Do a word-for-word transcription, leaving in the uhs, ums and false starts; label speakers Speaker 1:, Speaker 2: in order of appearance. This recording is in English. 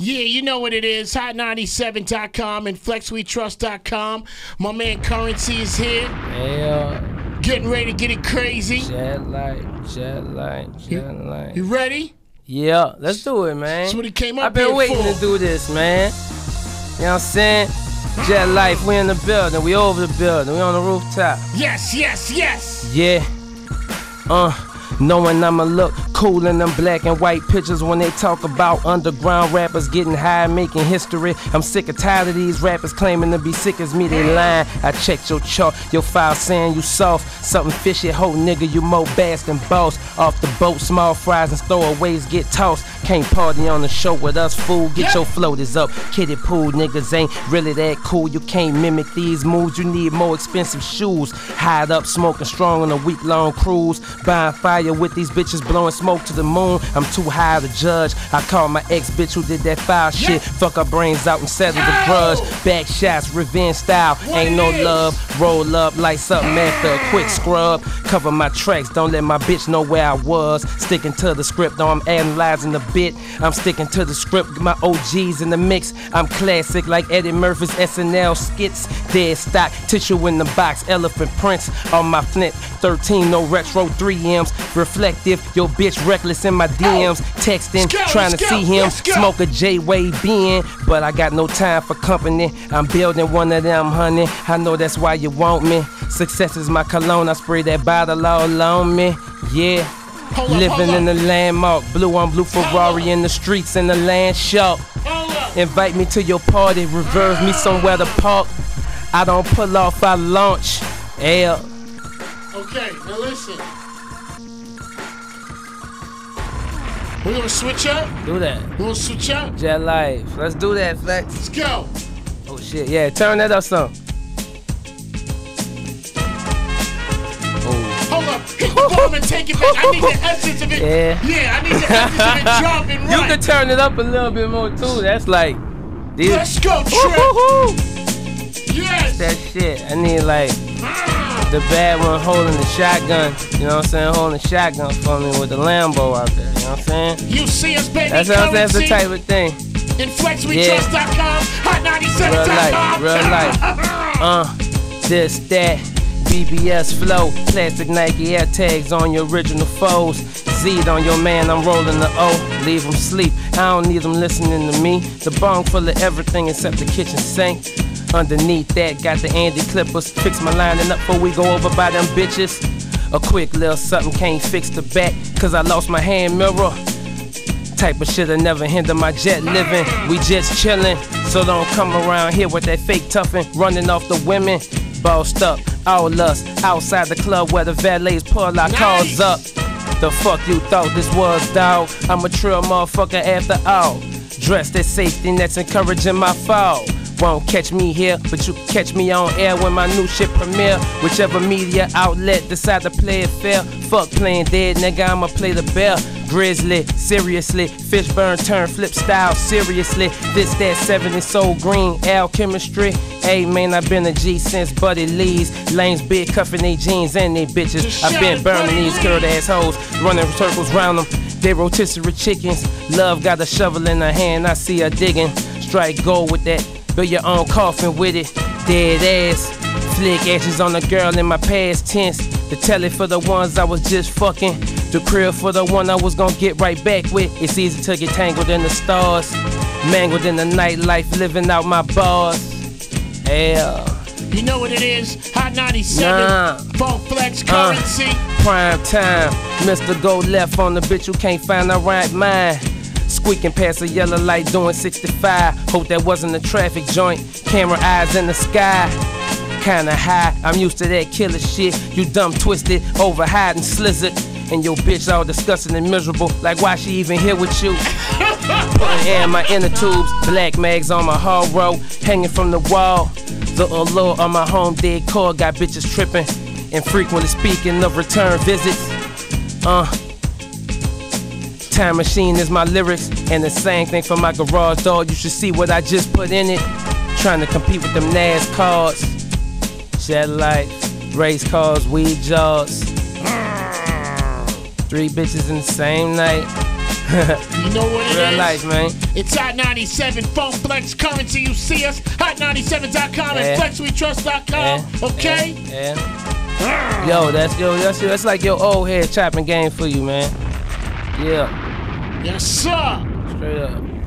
Speaker 1: Yeah, you know what it is. hot ninety-seven dot com and flex we trust dot com. My man Currency is here.
Speaker 2: Yeah.
Speaker 1: Getting ready to get it crazy.
Speaker 2: Jet light, jet light, jet light.
Speaker 1: You ready?
Speaker 2: Yeah, let's do it, man.
Speaker 1: That's what he came up
Speaker 2: I've been
Speaker 1: here
Speaker 2: waiting
Speaker 1: for.
Speaker 2: to do this, man. You know what I'm saying? Jet life, we in the building, we over the building, we on the rooftop.
Speaker 1: Yes, yes, yes.
Speaker 2: Yeah. Uh. Knowing I'ma look cool in them black and white pictures when they talk about underground rappers getting high, making history. I'm sick and tired of these rappers claiming to be sick as me, they lying. I checked your chart, your file saying you soft. Something fishy, ho nigga, you more bass than boss. Off the boat, small fries and stowaways get tossed. Can't party on the show with us, fool. Get yeah. your floaters up. Kiddie pool niggas ain't really that cool. You can't mimic these moves, you need more expensive shoes. Hide up, smoking strong on a week-long cruise. Buying fire with these bitches blowing smoke to the moon. I'm too high to judge. I call my ex-bitch who did that foul yeah. shit. Fuck her brains out and settle the grudge. Back shots, revenge style. What ain't no is? Love. Roll up like something after a quick scrub. Cover my tracks, don't let my bitch know where I was. Sticking to the script, though I'm analyzing the bit. I'm sticking to the script, my O Gs in the mix. I'm classic like Eddie Murphy's S N L skits. Dead stock, tissue in the box, elephant prints on my flint. thirteen, no retro three M's. Reflective, your bitch reckless in my D Ms. Texting, trying to see him. Smoke a J-Way being, but I got no time for company. I'm building one of them, honey. I know that's why you want me. Success is my cologne, I spray that bottle all on me. Yeah. Hold Living up, in the landmark, blue on blue Ferrari in the streets in the land sharp. Invite me to your party, reserve me somewhere to park. I don't pull off, I launch. Yeah.
Speaker 1: Okay, now listen. We're gonna switch up.
Speaker 2: Do that.
Speaker 1: We're gonna switch up.
Speaker 2: Jet life. Let's do that, Flex.
Speaker 1: Let's go.
Speaker 2: Oh shit, yeah, turn that up some.
Speaker 1: Hold up, hit the bomb and take it back. I need the essence of it.
Speaker 2: Yeah.
Speaker 1: Yeah, I need the essence of it dropping right.
Speaker 2: You can turn it up a little bit more too. That's like.
Speaker 1: These. Let's go, Trip. Yes.
Speaker 2: That shit. I need like the bad one holding the shotgun. You know what I'm saying? Holding the shotgun for me with the Lambo out there. You know what I'm saying?
Speaker 1: You see us, baby.
Speaker 2: That's what I'm saying. That's the type of thing.
Speaker 1: In flex we trust dot com, hot ninety-seven dot com.
Speaker 2: Real life, real life. Uh, this, that. B B S flow, plastic Nike Air tags on your original foes. Z'd on your man, I'm rolling the O. Leave him sleep, I don't need him listening to me. The bong full of everything except the kitchen sink. Underneath that, got the Andy Clippers. Fix my lining up before we go over by them bitches. A quick little something can't fix the back, cause I lost my hand mirror. Type of shit'll never hinder my jet living. We just chillin', so don't come around here with that fake toughin'. Running off the women, bossed up. All us outside the club where the valets pull our nice. Cars up. The fuck you thought this was, dawg? I'm a trill motherfucker after all. Dressed as safety nets encouraging my fall. Won't catch me here, but you can catch me on air when my new shit premiere. Whichever media outlet decide to play it fair. Fuck playing dead, nigga, I'ma play the bear. Grizzly, seriously, Fishburne turn flip style, seriously. This, that, seven is so green, alchemistry. Hey man, I been a G since Buddy Lee's. Lanes big cuffing they jeans and they bitches. I been burning these curled assholes, running circles round them. They rotisserie chickens. Love got a shovel in her hand, I see her digging. Strike gold with that, build your own coffin with it. Dead ass, flick ashes on the girl in my past tense. The telly for the ones I was just fucking. The crib for the one I was gonna get right back with. It's easy to get tangled in the stars, mangled in the nightlife, living out my bars. Yeah.
Speaker 1: You know what it is? Hot ninety-seven, nah. Funk Flex Currency.
Speaker 2: Uh, prime time, Mister Go Left on the bitch who can't find the right mind. Squeaking past a yellow light doing sixty-five. Hope that wasn't a traffic joint. Camera eyes in the sky. Kinda high, I'm used to that killer shit. You dumb twisted, over hiding slizzard. And your bitch all disgusting and miserable. Like why she even here with you? Putting air in my inner tubes. Black mags on my hall row. Hanging from the wall. The allure on my home decor got bitches tripping. And frequently speaking of return visits. Uh Time machine is my lyrics. And the same thing for my garage door. You should see what I just put in it. Trying to compete with them NASCARs. Jet life, race cars, weed jaws. Three bitches in the same night.
Speaker 1: You know what it
Speaker 2: Real
Speaker 1: is?
Speaker 2: life, man.
Speaker 1: It's Hot ninety-seven, Phone Flex Currency. You see us, hot ninety-seven dot com
Speaker 2: Yeah.
Speaker 1: and flex we trust dot com.
Speaker 2: Yeah.
Speaker 1: Okay?
Speaker 2: Yeah. yeah. Yo, that's yo, that's that's like your old head chopping game for you, man. Yeah.
Speaker 1: Yes, sir.
Speaker 2: Straight up.